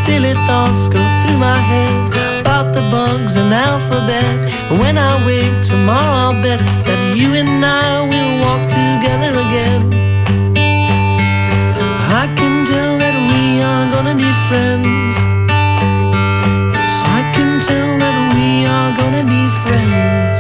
silly thoughts go through my head about the bugs and alphabet. And when I wake tomorrow, I'll bet that you and I will walk together again. I can tell that we are gonna be friends. Yes, I can tell that we are gonna be friends.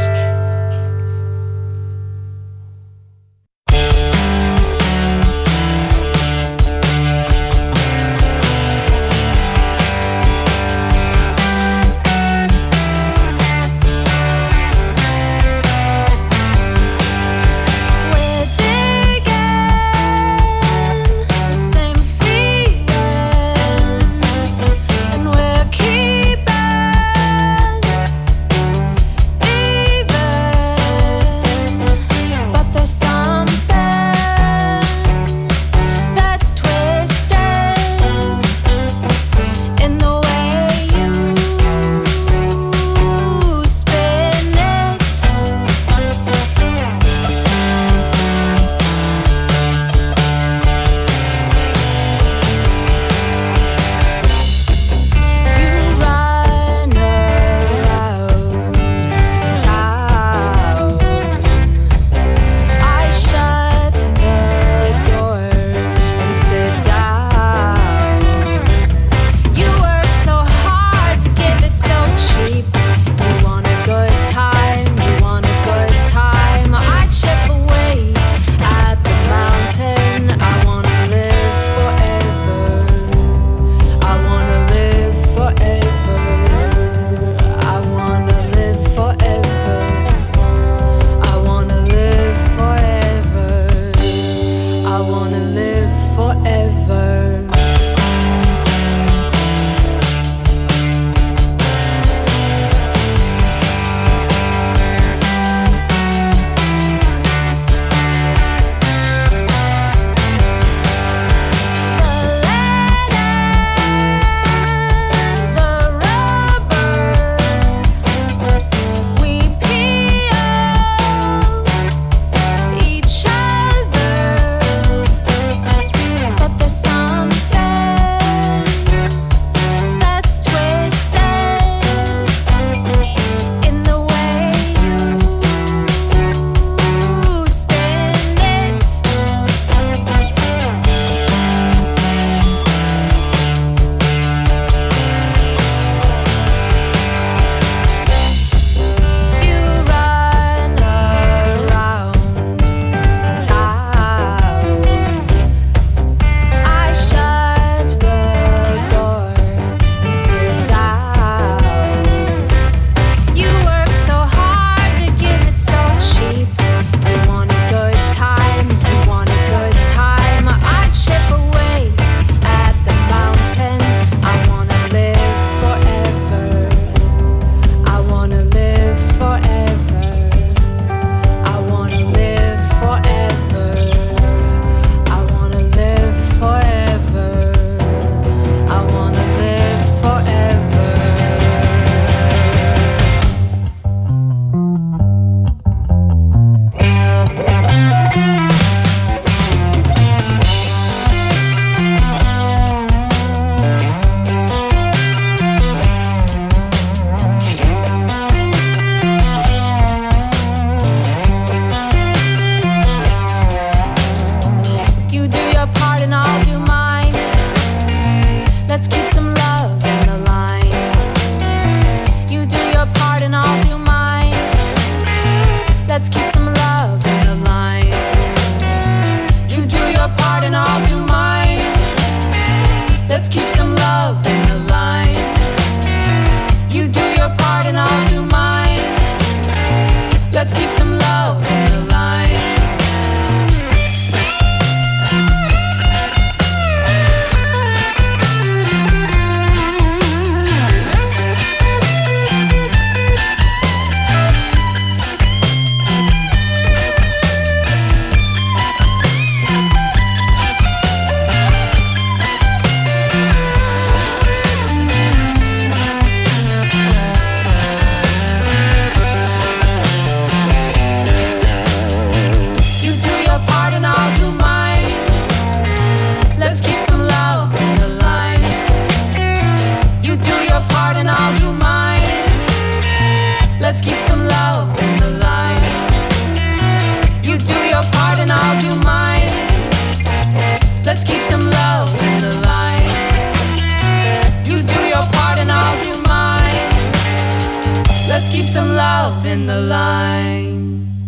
on the line.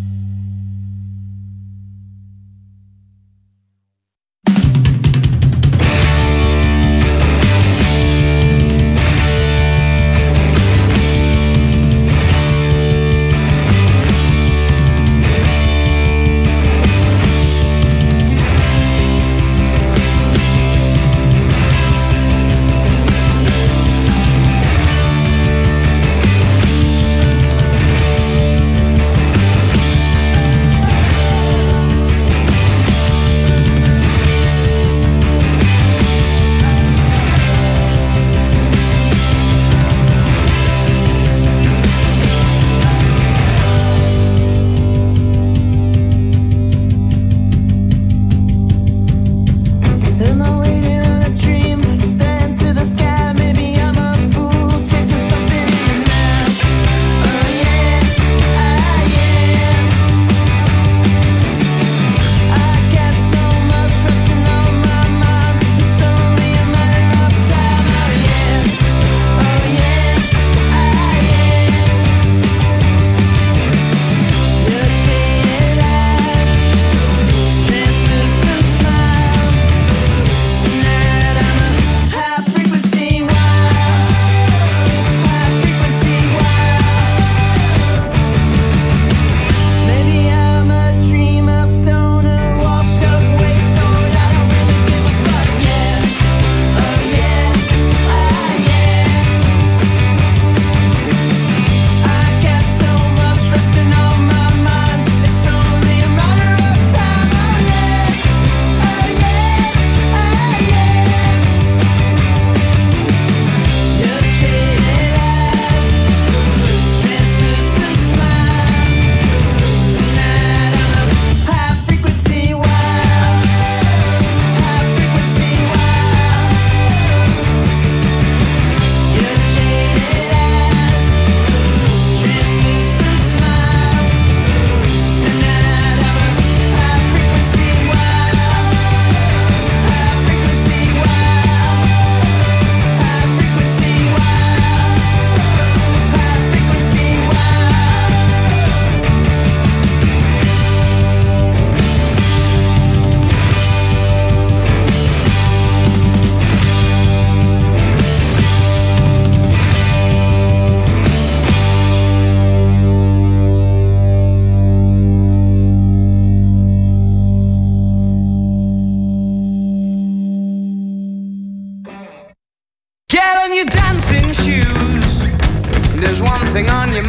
There's one thing on your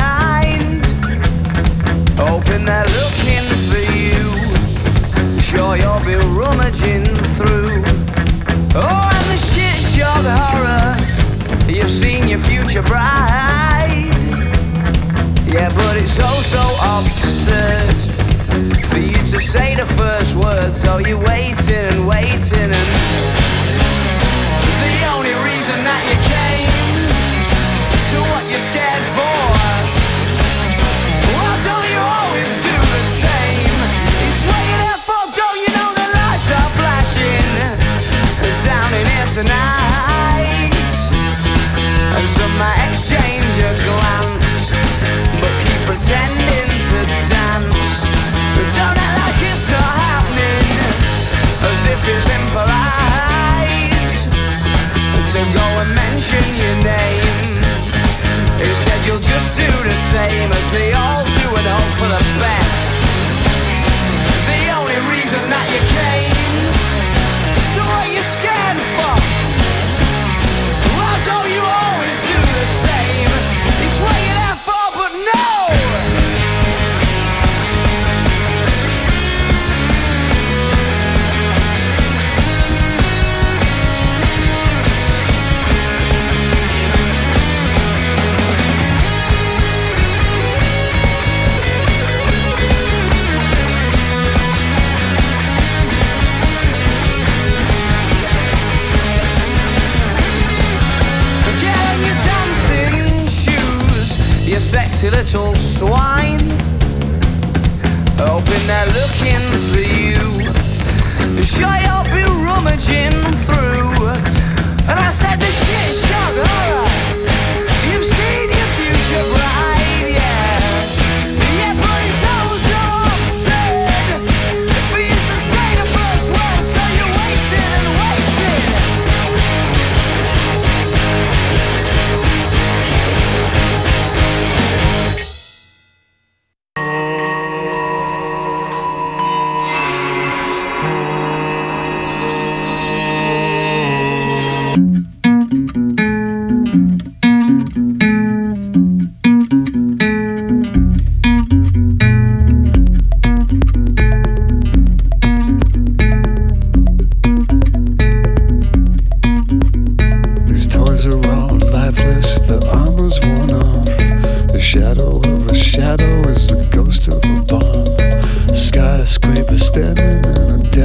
mind, hoping they're looking for you. Sure you'll be rummaging through. Oh, and the shit shock horror, you've seen your future bride. Yeah, but it's so absurd for you to say the first word. So you're waiting and waiting, and the only reason that you came, so what you scared for? Well, don't you always do the same? It's what you're there for, don't you know the lights are flashing down in here tonight? And some might exchange a glance, but keep pretending to dance. But don't act like it's not happening, as if it's impolite to go and mention your name. Instead you'll just do the same as they all do and hope for the best. The only reason that you came, so what you scared for? Well, don't you always do the same? It's what you're there for, but no! You sexy little swine, hoping they're looking for you. Sure you'll be rummaging through. And I said the shit shock horror, you've seen your future bride, yeah.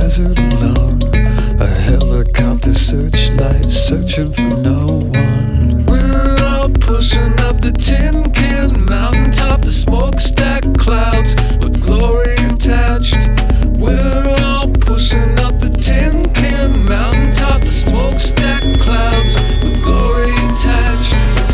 desert alone. A helicopter searchlight searching for no one. We're all pushing up the tin can mountaintop, the smokestack clouds with glory attached. We're all pushing up the tin can mountaintop, the smokestack clouds with glory attached.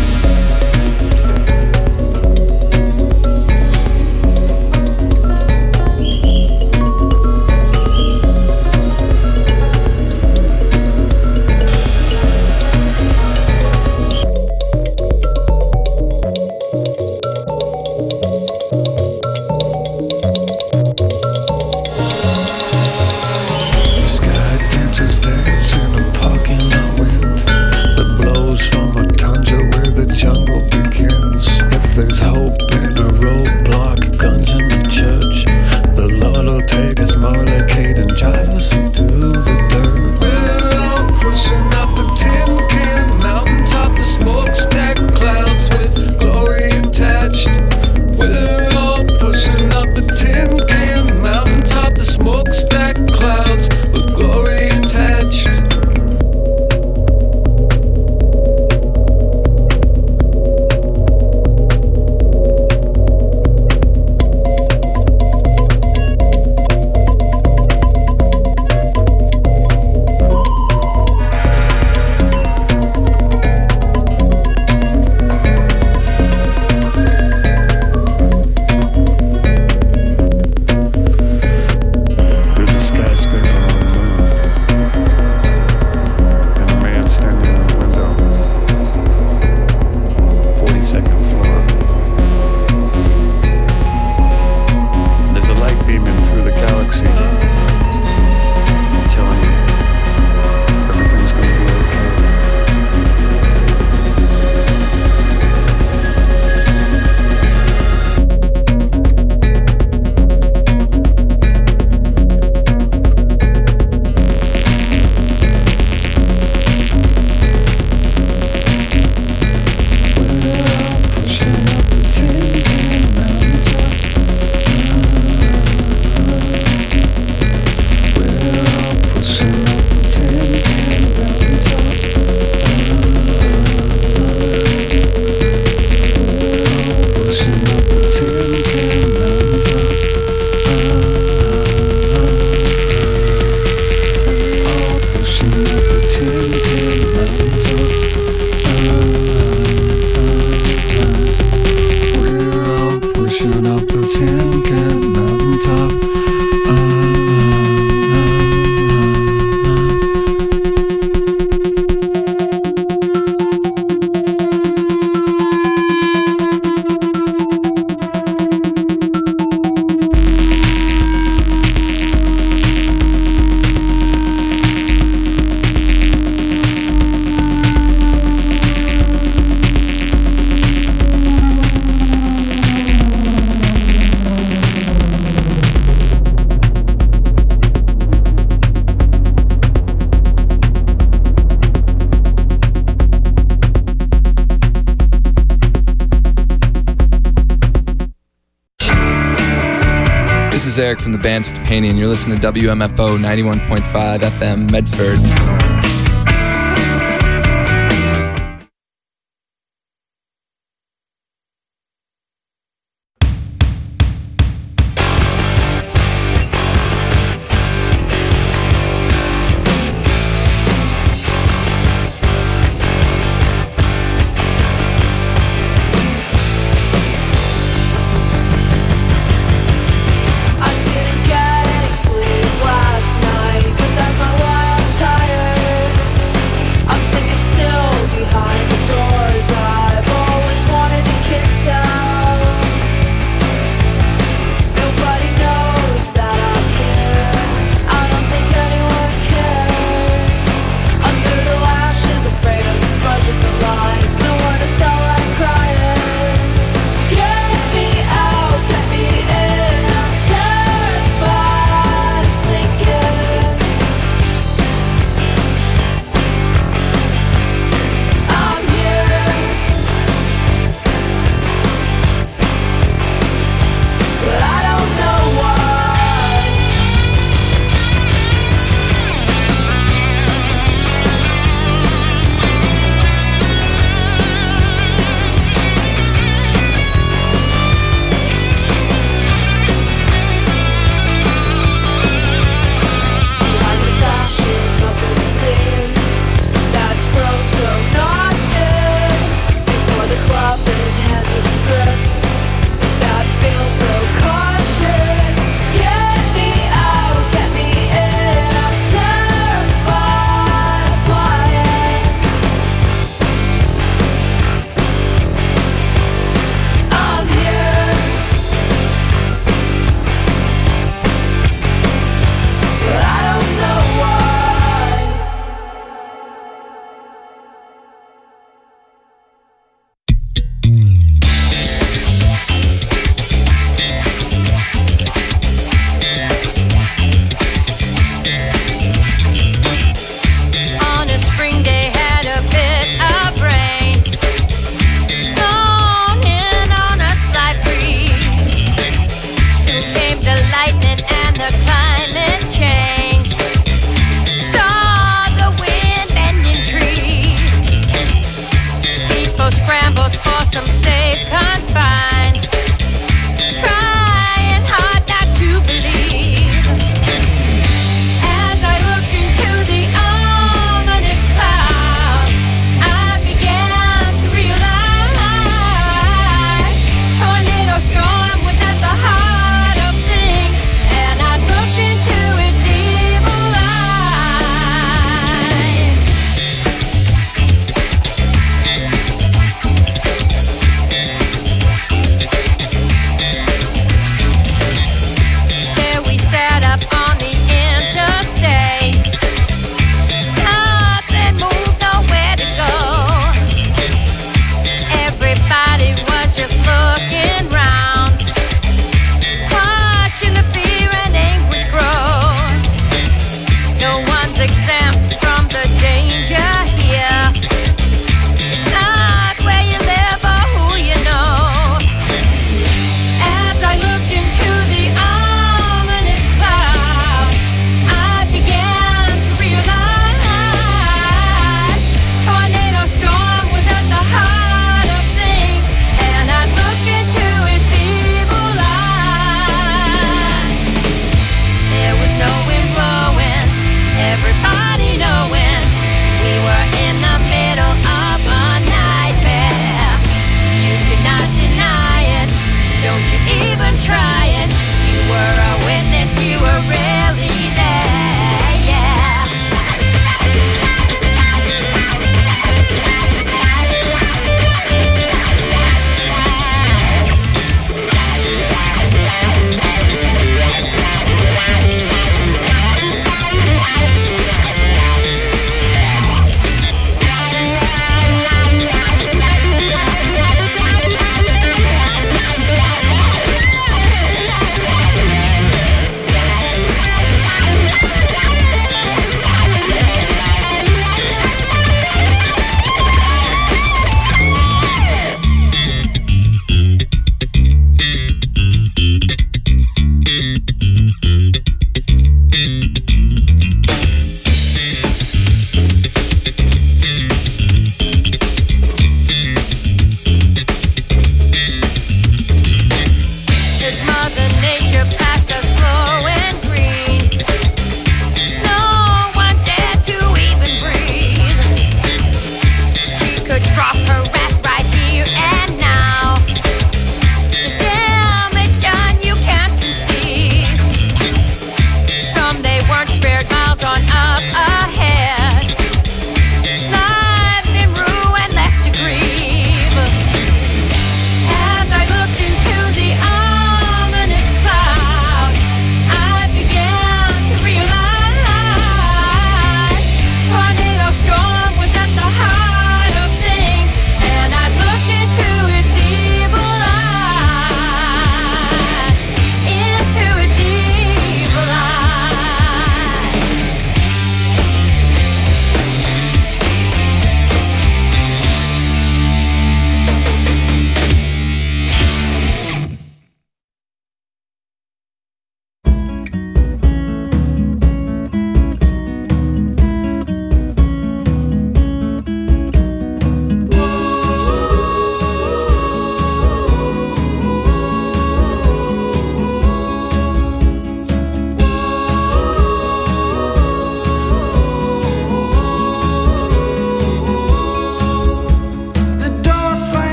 There's hope in a roadblock, guns in the church. The Lord will take us Marley-Kate and drive us into the dirt. We're all pushing up the tin can mountaintop, the smokestack clouds with glory attached. We're all pushing up the tin can mountaintop, the smokestack clouds with glory attached. This is Eric from the band Stepani, and you're listening to WMFO 91.5 FM Medford. I didn't get any sleep last night, but that's not why I'm tired.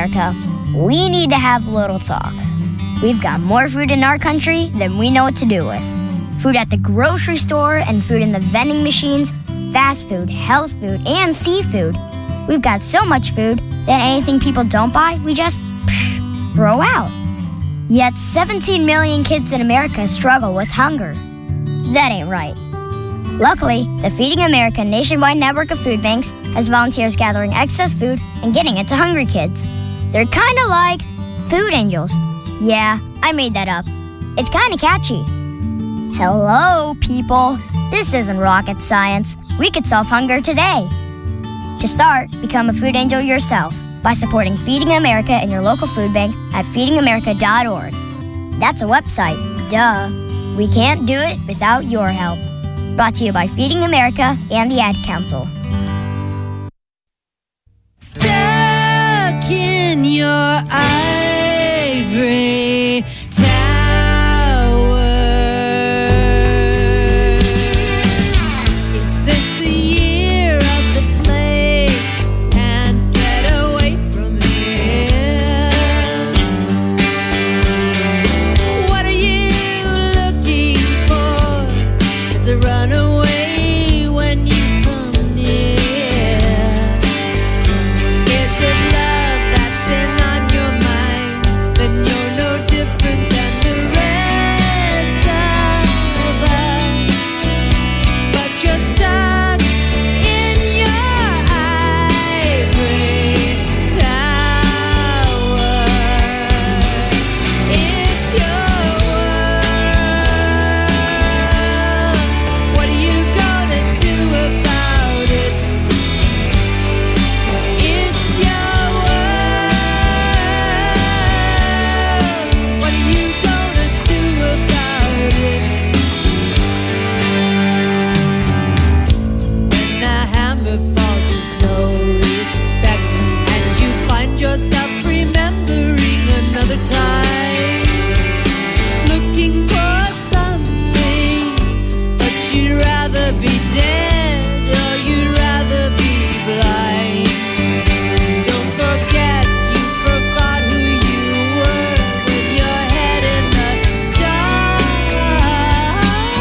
America, we need to have a little talk. We've got more food in our country than we know what to do with. Food at the grocery store and food in the vending machines, fast food, health food, and seafood. We've got so much food that anything people don't buy, we just throw out. Yet 17 million kids in America struggle with hunger. That ain't right. Luckily, the Feeding America nationwide network of food banks has volunteers gathering excess food and getting it to hungry kids. They're kind of like food angels. Yeah, I made that up. It's kind of catchy. Hello, people. This isn't rocket science. We could solve hunger today. To start, become a food angel yourself by supporting Feeding America and your local food bank at feedingamerica.org. That's a website, duh. We can't do it without your help. Brought to you by Feeding America and the Ad Council. Stuck in your ivory tower. Is this the year of the plague? Can't get away from here. What are you looking for? Is it runaway when you come near? Is it love that's been on your mind? Then you're no different than the rest of us. But you're stuck in your ivory tower. It's your world. What are you gonna do about it? It's your world. What are you gonna do about it? When the hammer falls, there's no respect, and you find yourself remembering another time, looking for something, but you'd rather be dead or you'd rather be blind. Don't forget you forgot who you were with your head in the stars.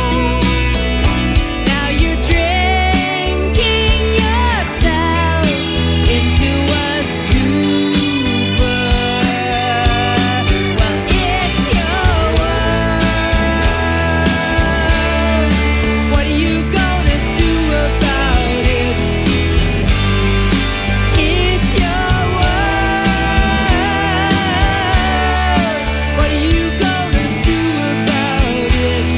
Now you're drinking yourself into a stupor. Well, it's your world. What are you gonna do about it? It's your world. What are you gonna do about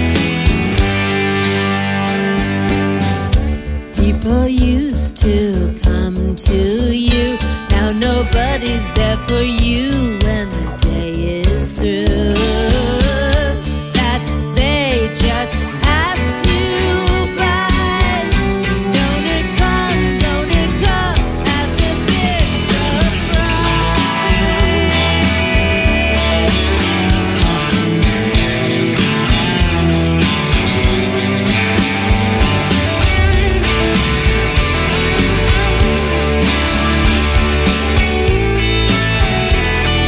it? People used to come to you. Now nobody's there for you when the day is through. That they just pass you by. Don't it come as a big surprise.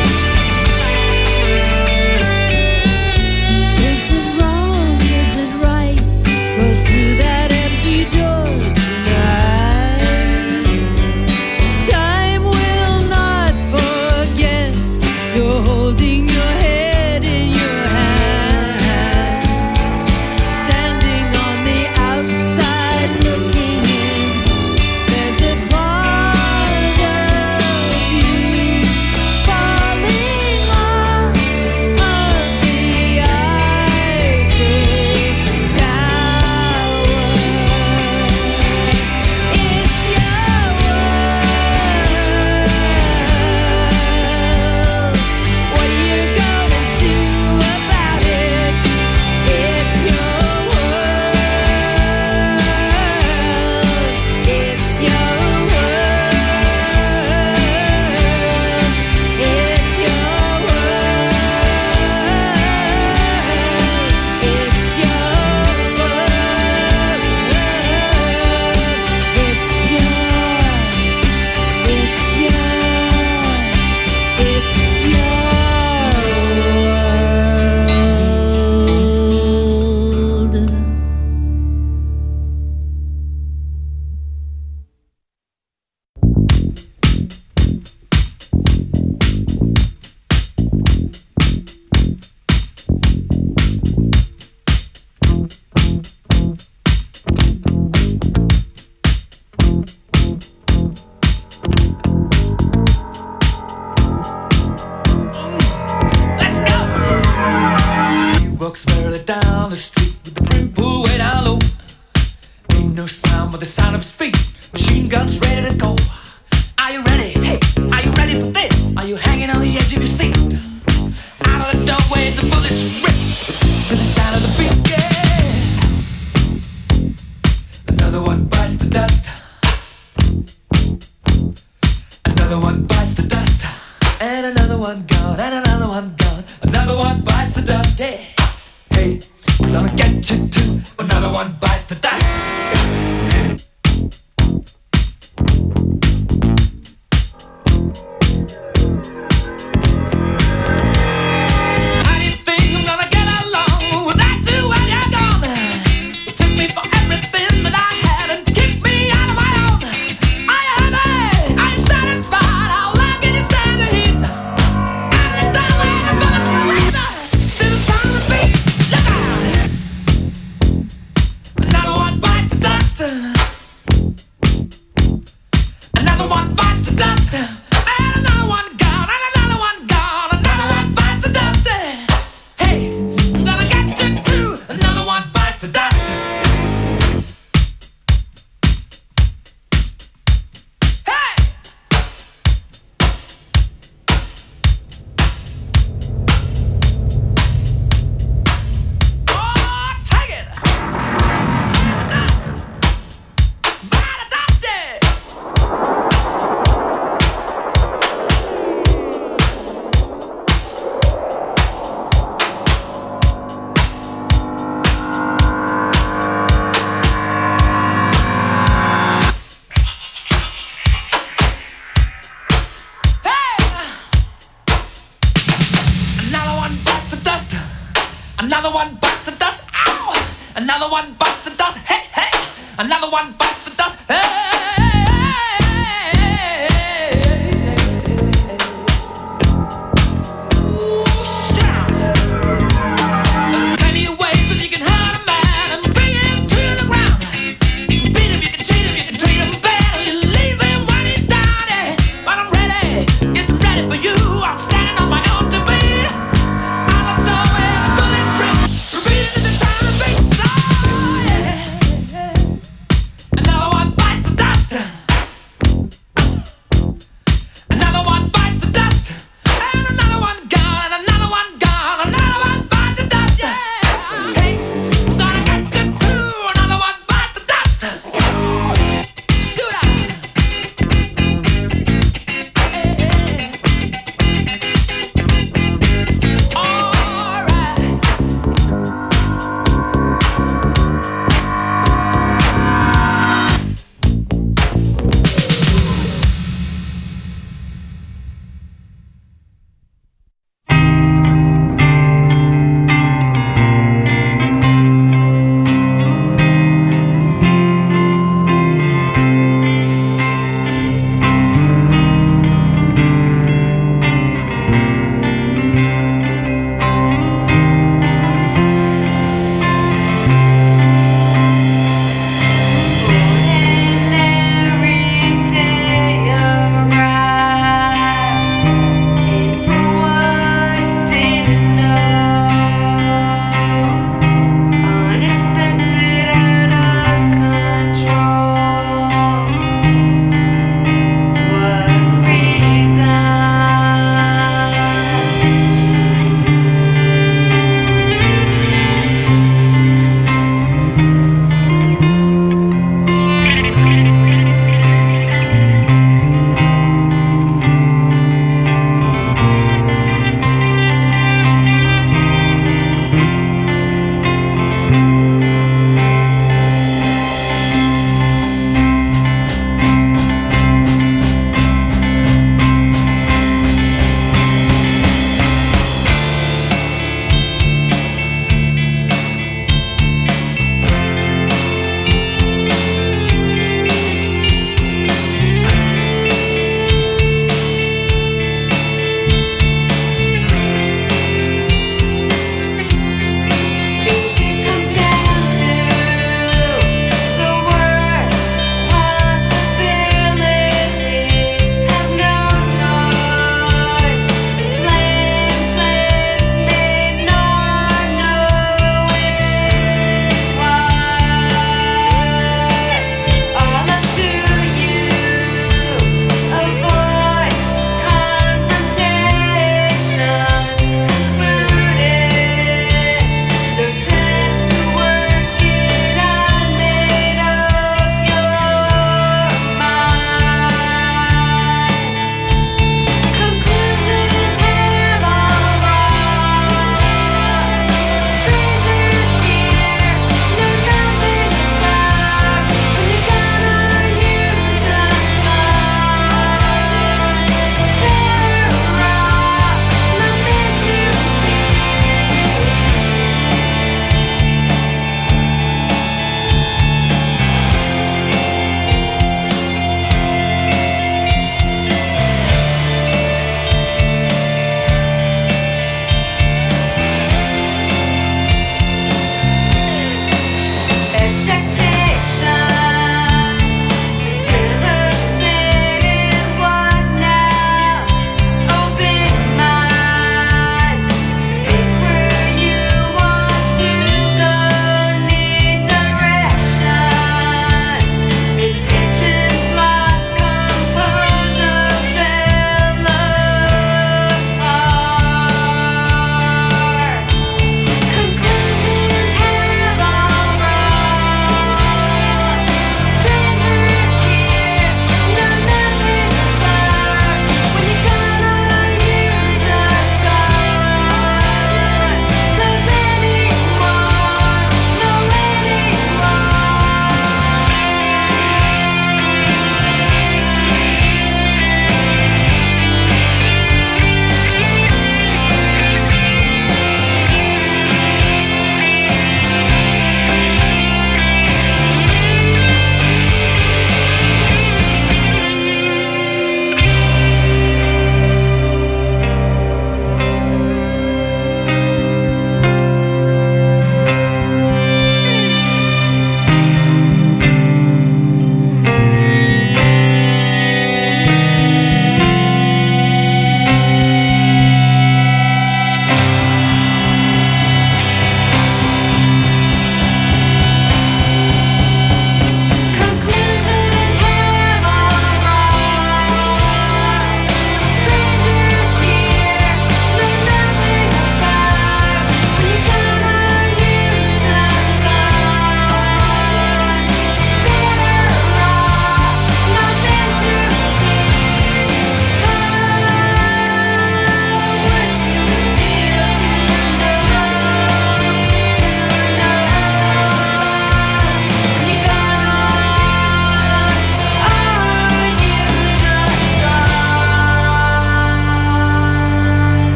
with the sound of his feet. Machine guns ready to go. Are you ready? Hey, are you ready for this? Are you hanging on the edge of your seat? Out of the doorway, the bullets rip to the sound of the beat. Yeah. Another one bites the dust. Another one bites the dust. And another one gone. And another one gone. Another one bites the dust. Hey, hey, I'm gonna get you too. Another one bites the dust. Another one bites the dust. Ow! Another one bites the dust. Hey, hey! Another one bites the dust. Hey! Ooh, shout! There are plenty of ways that you can hurt a man and bring him to the ground. You can beat him, you can cheat him, you can treat him bad, or you leave him when he's down. But I'm ready, yes, I'm ready for you. I'm standing on my own two feet. Another one bites the dust.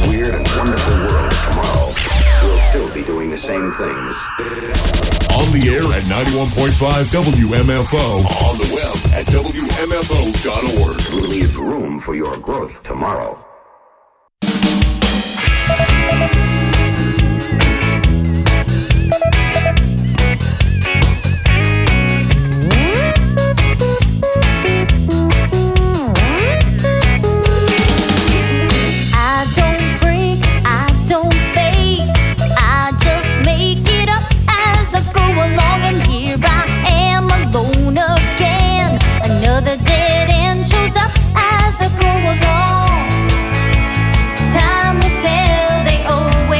weird and wonderful world tomorrow, we'll still be doing the same things. On the air at 91.5 WMFO. On the web at WMFO.org. We'll leave room for your growth tomorrow. Another dead end shows up as I go along. Time will tell, they always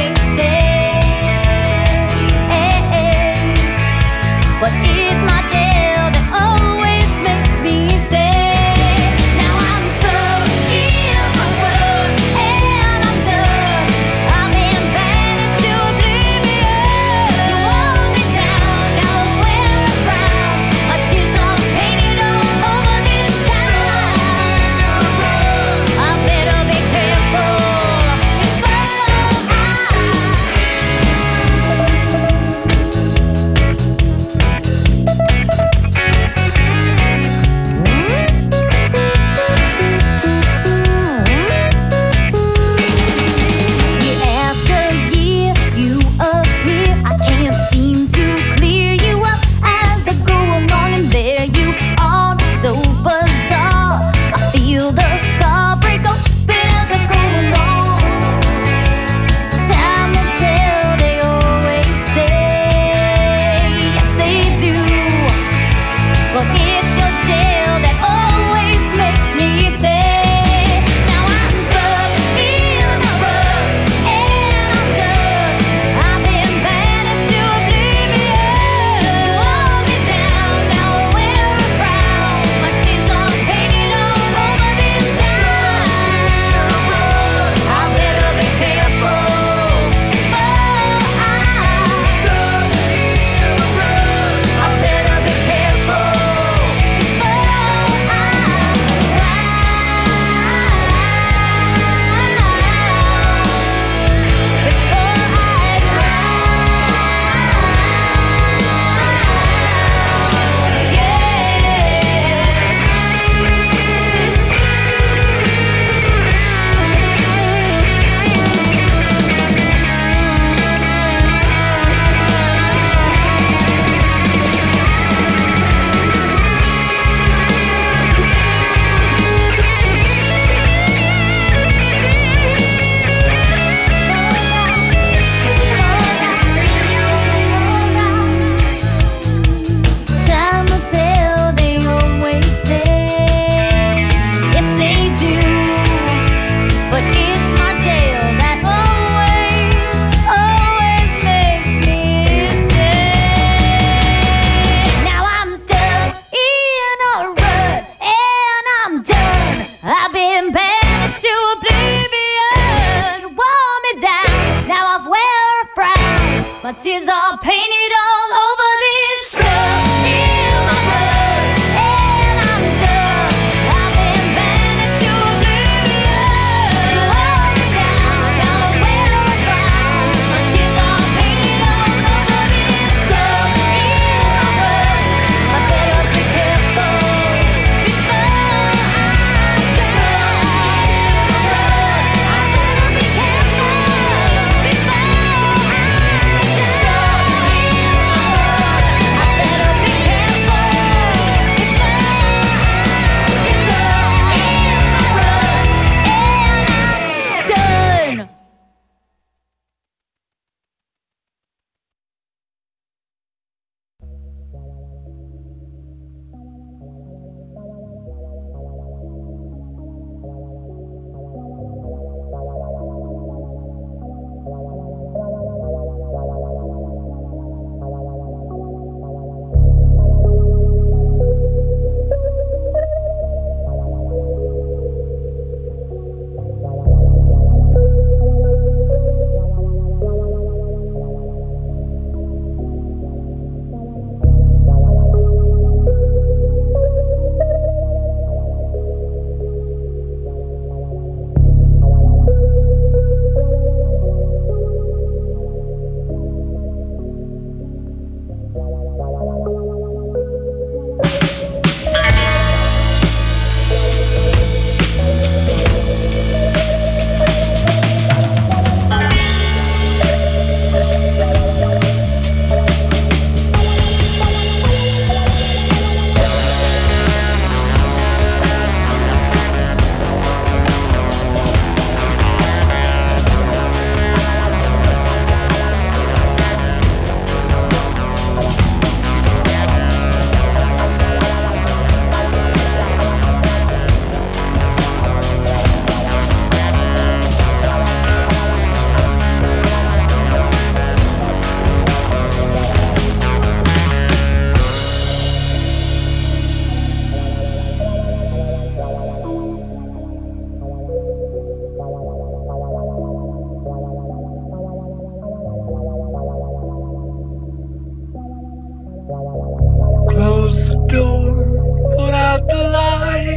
out the light.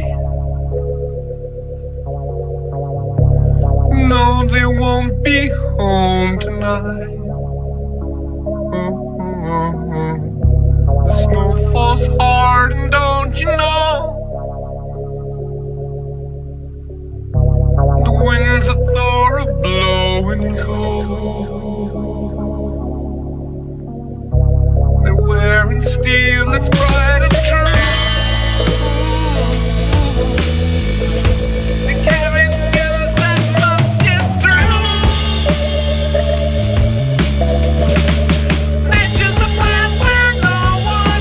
No, they won't be home tonight. The snow falls hard, and don't you know? The winds of Thor are blowing cold. They're wearing steel that's bright and true. They carry news that must get through. Nature's the path where no one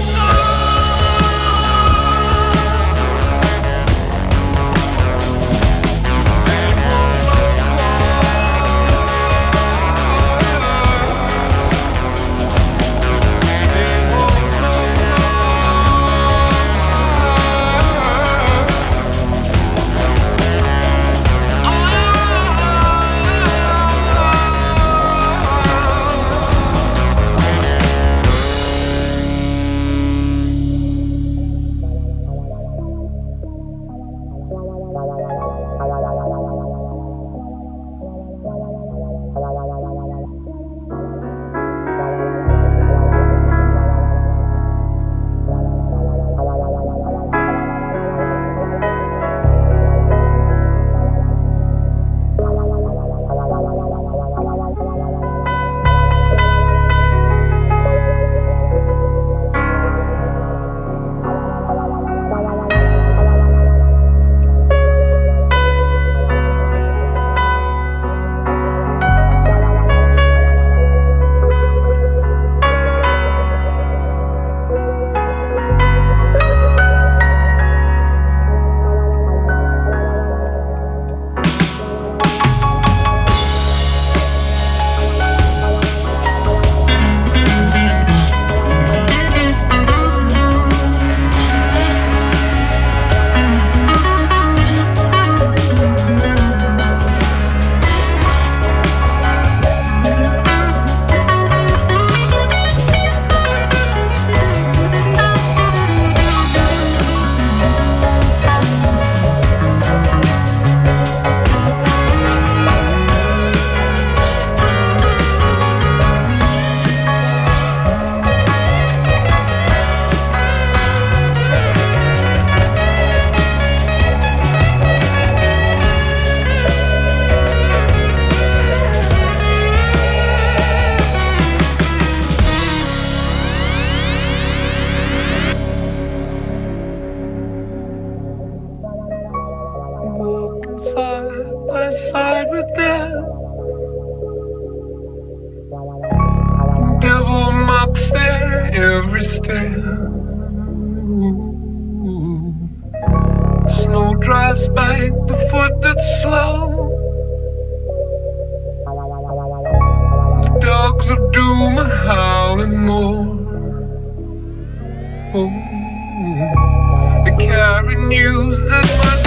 side with them. Devil mops their every step. Snow drives by the foot that's slow. The dogs of doom are howling more. They carry news that must